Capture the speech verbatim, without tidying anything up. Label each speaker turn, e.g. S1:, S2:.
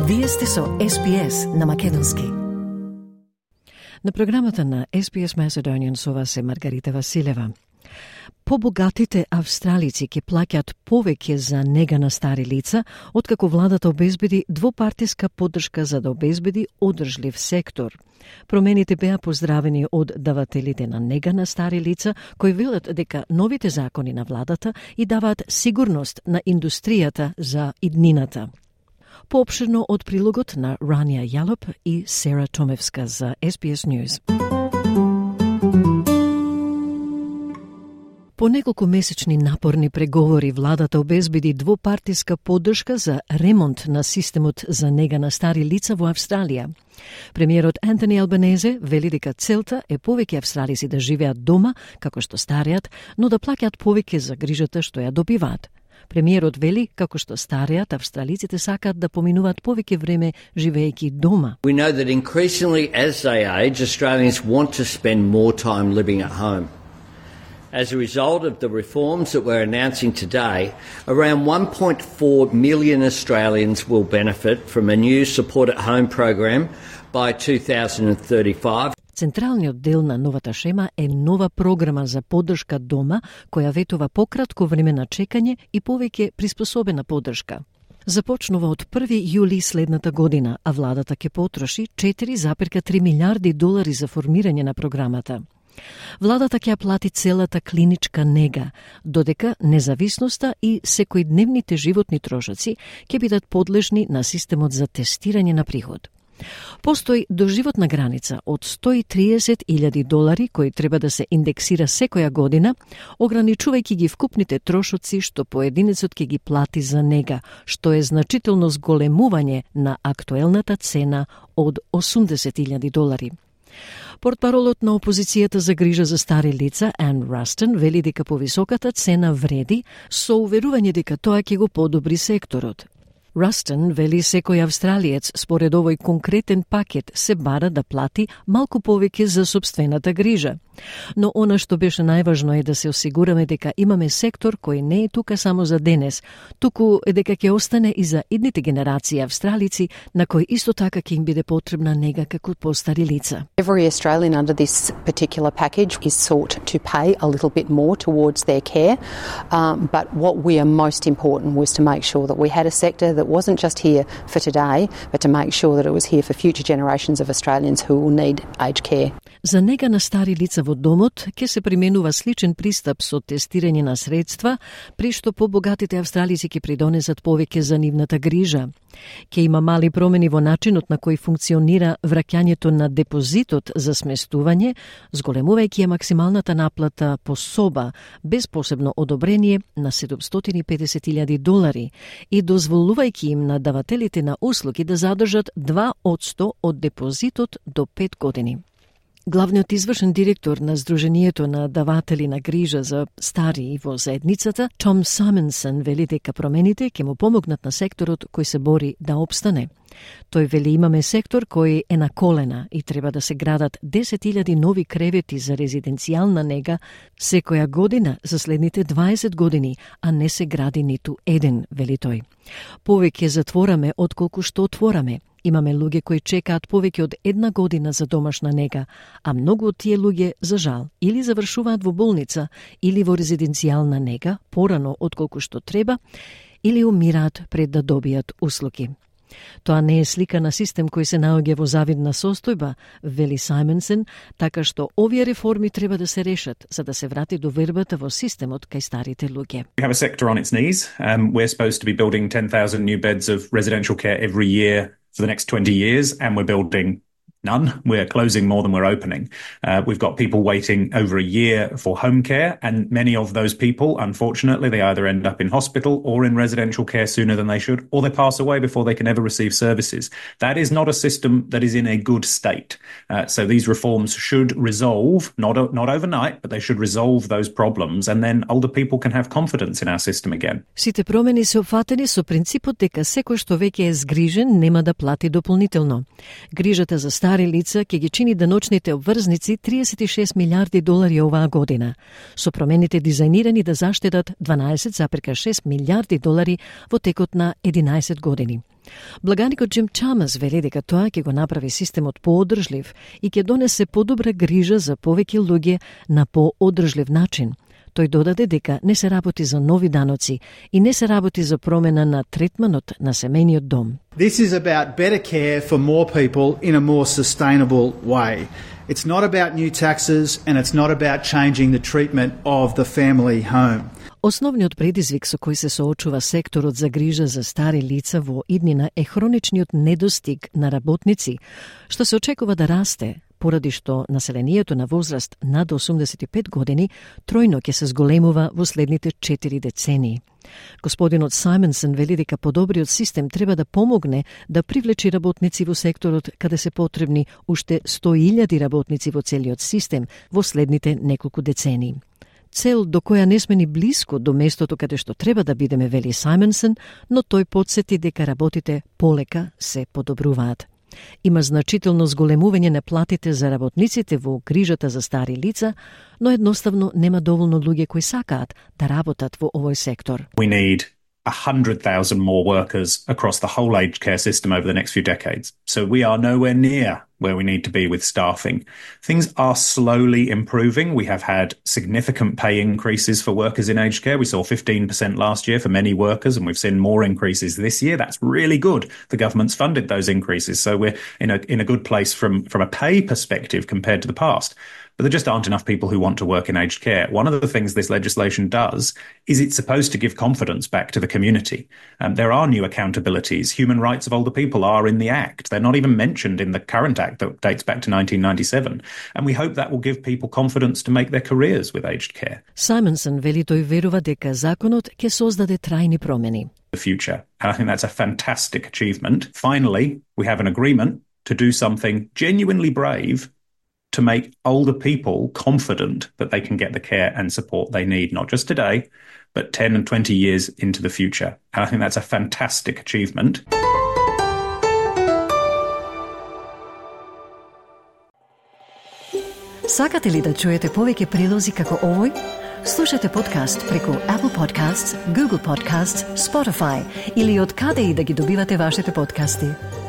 S1: Вие сте со Ес Би Ес на Македонски. На програмата на Ес Би Ес Macedonian со вас е Маргарита Василева. Побогатите австралици ќе плаќат повеќе за нега на стари лица, откако владата обезбеди двопартиска поддршка за да обезбеди одржлив сектор. Промените беа поздравени од давателите на нега на стари лица, кои велат дека новите закони на владата и даваат сигурност на индустријата за иднината. Поопширно од прилогот на Рания Јалоп и Сера Томевска за Ес Би Ес News. По неколку месечни напорни преговори, владата обезбеди двопартиска поддршка за ремонт на системот за нега на стари лица во Австралија. Премиерот Антони Албанезе вели дека целта е повеќе австралици да живеат дома, како што стареат, но да плаќаат повеќе за грижата што ја добиваат. Премиерот вели како што стареат австралиците сакаат да поминуваат повеќе време живеејќи дома.
S2: We know that increasingly as they age, Australians want to spend more time living at home. As a result of the reforms that we're announcing today, around one point four million Australians will benefit from a new support at home program by two thousand thirty-five.
S1: Централниот дел на новата шема е нова програма за поддршка дома, која ветува пократко време на чекање и повеќе приспособена поддршка. Започнува од први јули следната година, а владата ќе потроши четири запирка три милиарди долари за формирање на програмата. Владата ќе плати целата клиничка нега, додека независноста и секојдневните животни трошоци ќе бидат подлежни на системот за тестирање на приход. Постои доживотна граница од сто и триесет илјади долари кој треба да се индексира секоја година, ограничувајќи ги вкупните трошоци што поединецот ќе ги плати за нега, што е значително зголемување на актуелната цена од осумдесет илјади долари. Портпаролот на опозицијата за грижа за стари лица, Ан Растон, вели дека повисоката цена вреди со уверување дека тоа ќе го подобри секторот. Растон вели секој австралиец според овој конкретен пакет се бара да плати малку повеќе за собствената грижа. Но она што беше најважно е да се осигураме дека имаме сектор кој не е тука само за денес, туку е дека ќе остане и за идните генерации австралици на кои исто така ќе им биде потребна нега како постари лица.
S3: Every Australian under this particular package is sought to pay a little bit more towards their care, um, but what we are most important was to make sure that we had a sector that wasn't just here for today, but to make sure that it was here for future generations of Australians who will need aged care.
S1: За нега на стари лица во домот ќе се применува сличен пристап со тестирање на средства, при што побогатите австралици ќе придонесат повеќе за нивната грижа. Ќе има мали промени во начинот на кој функционира враќањето на депозитот за сместување, зголемувајќи ја максималната наплата по соба, без посебно одобрение на седумстотини и педесет илјади долари и дозволувајќи им на давателите на услуги да задржат два одсто од депозитот до пет години. Главниот извршен директор на Сдруженијето на даватели на грижа за стари во заедницата, Том Симонсон, вели дека промените ќе му помогнат на секторот кој се бори да опстане. Тој вели имаме сектор кој е на колена и треба да се градат десет илјади нови кревети за резиденцијална нега секоја година за следните дваесет години, а не се гради ниту еден, вели тој. Повеќе затвораме отколку што отвораме. Имаме луѓе кои чекаат повеќе од една година за домашна нега, а многу од тие луѓе, за жал, или завршуваат во болница, или во резиденцијална нега, порано отколку што треба, или умираат пред да добијат услуги. Тоа не е слика на систем кој се наоѓа во завидна состојба, вели Симонсон, така што овие реформи треба да се решат за да се врати довербата во системот кај старите луѓе.
S4: We have a sector on its knees. Um, we're supposed to be building ten thousand new beds of residential care every year for the next twenty years, and we're building none. We're closing more than we're opening. Uh, we've got people waiting over a year for home care, and many of those people, unfortunately, they either end up in hospital or in residential care sooner than they should, or they pass away before they can ever receive services. That is not a system that is in a good state. Uh, so these reforms should resolve, not, not overnight, but they should resolve those problems, and then older people can have confidence in our system again.
S1: Сите промени се опфатени со принципот дека секој што веќе е згрижен нема да плати дополнително. Грижата за стари лица ќе ги чини деночните обврзници триесет и шест милиарди долари оваа година, со промените дизајнирани да заштедат дванаесет запирка шест милиарди долари во текот на единаесет години. Благаникот Джим Чамас вели дека тоа ќе го направи системот поодржлив и ќе донесе подобра грижа за повеќе луѓе на поодржлив начин. Тој додаде дека не се работи за нови даноци и не се работи за промена на третманот на семејниот дом.
S5: This is about better care for more people in a more sustainable way. It's not about new taxes and it's not about changing the treatment of the family home.
S1: Основниот предизвик со кој се соочува секторот за грижа за стари лица во иднина е хроничниот недостиг на работници, што се очекува да расте, поради што населението на возраст над осумдесет и пет години тројно ќе се зголемува во следните четири децении. Господинот Сајмонсон вели дека подобриот систем треба да помогне да привлечи работници во секторот каде се потребни уште сто илјади работници во целиот систем во следните неколку децении. Цел до која не сме ни блиско до местото каде што треба да бидеме, вели Сајмонсон, но тој потсети дека работите полека се подобруваат. Има значително зголемување на платите за работниците во грижата за стари лица, но едноставно нема доволно луѓе кои сакаат да работат во овој сектор.
S4: We need one hundred thousand more workers across the whole aged care system over the next few decades. So we are nowhere near where we need to be with staffing. Things are slowly improving. We have had significant pay increases for workers in aged care. We saw fifteen percent last year for many workers, and we've seen more increases this year. That's really good. The government's funded those increases, so we're in a in a good place from, from a pay perspective compared to the past. But there just aren't enough people who want to work in aged care. One of the things this legislation does is it's supposed to give confidence back to the community. Um, there are new accountabilities. Human rights of older people are in the Act. They're not even mentioned in the current Act that dates back to nineteen ninety-seven. And we hope that will give people confidence to make their careers with aged care.
S1: Сајмонсон вели тој верува дека законот ќе создаде трајни промени.
S4: The future. And I think that's a fantastic achievement. Finally, we have an agreement to do something genuinely brave to make older people confident that they can get the care and support they need, not just today, but ten and twenty years into the future. And I think that's a fantastic achievement.
S1: Сакате ли да чуете повеќе прилози како овој? Слушате подкаст преку Apple Podcasts, Google Podcasts, Spotify или од каде и да ги добивате вашите подкасти.